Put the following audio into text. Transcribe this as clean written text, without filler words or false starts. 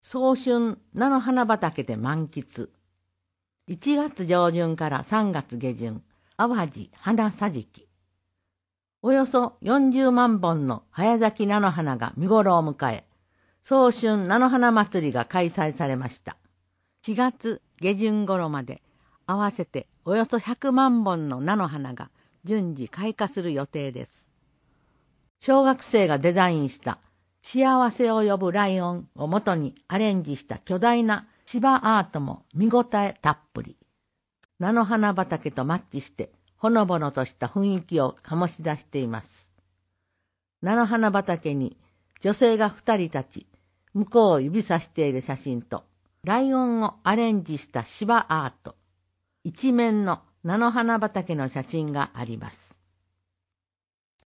早春菜の花畑で満喫。1月上旬から3月下旬、淡路花さじき。およそ40万本の早咲き菜の花が見頃を迎え、早春菜の花祭りが開催されました。4月下旬頃まで合わせておよそ100万本の菜の花が順次開花する予定です。小学生がデザインした幸せを呼ぶライオンを元にアレンジした巨大な芝アートも見応えたっぷり。菜の花畑とマッチしてほのぼのとした雰囲気を醸し出しています。菜の花畑に女性が2人立ち、向こうを指さしている写真と、ライオンをアレンジした芝アート、一面の菜の花畑の写真があります。